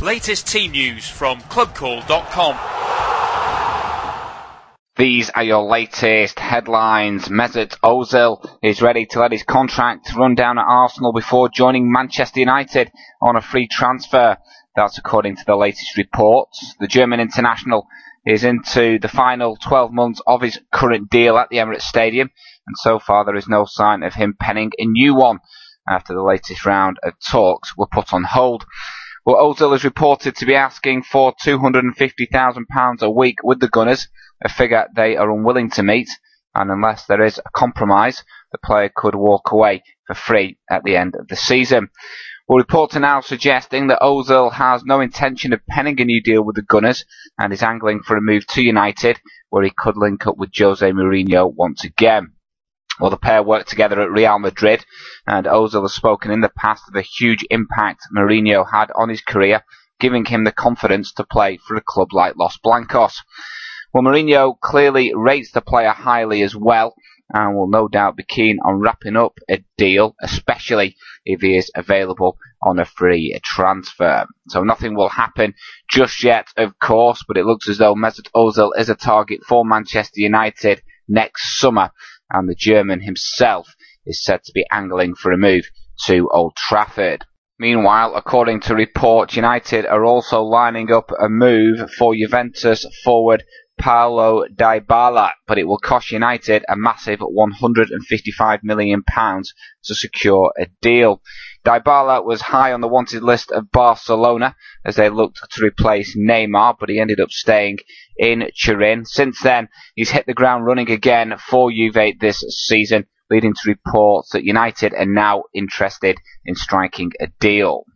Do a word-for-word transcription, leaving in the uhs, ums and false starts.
Latest team news from club call dot com. These are your latest headlines. Mesut Ozil is ready to let his contract run down at Arsenal before joining Manchester United on a free transfer. That's according to the latest reports. The German international is into the final twelve months of his current deal at the Emirates Stadium, and so far there is no sign of him penning a new one after the latest round of talks were put on hold. Well, Ozil is reported to be asking for two hundred fifty thousand pounds a week with the Gunners, a figure they are unwilling to meet, and unless there is a compromise, the player could walk away for free at the end of the season. Well, reports are now suggesting that Ozil has no intention of penning a new deal with the Gunners and is angling for a move to United, where he could link up with Jose Mourinho once again. Well, the pair worked together at Real Madrid, and Ozil has spoken in the past of the huge impact Mourinho had on his career, giving him the confidence to play for a club like Los Blancos. Well, Mourinho clearly rates the player highly as well, and will no doubt be keen on wrapping up a deal, especially if he is available on a free transfer. So nothing will happen just yet, of course, but it looks as though Mesut Ozil is a target for Manchester United next summer, and the German himself is said to be angling for a move to Old Trafford. Meanwhile, according to reports, United are also lining up a move for Juventus forward Paulo Dybala, but it will cost United a massive one hundred fifty-five million pounds to secure a deal. Dybala was high on the wanted list of Barcelona as they looked to replace Neymar, but he ended up staying in Turin. Since then, he's hit the ground running again for Juve this season, leading to reports that United are now interested in striking a deal.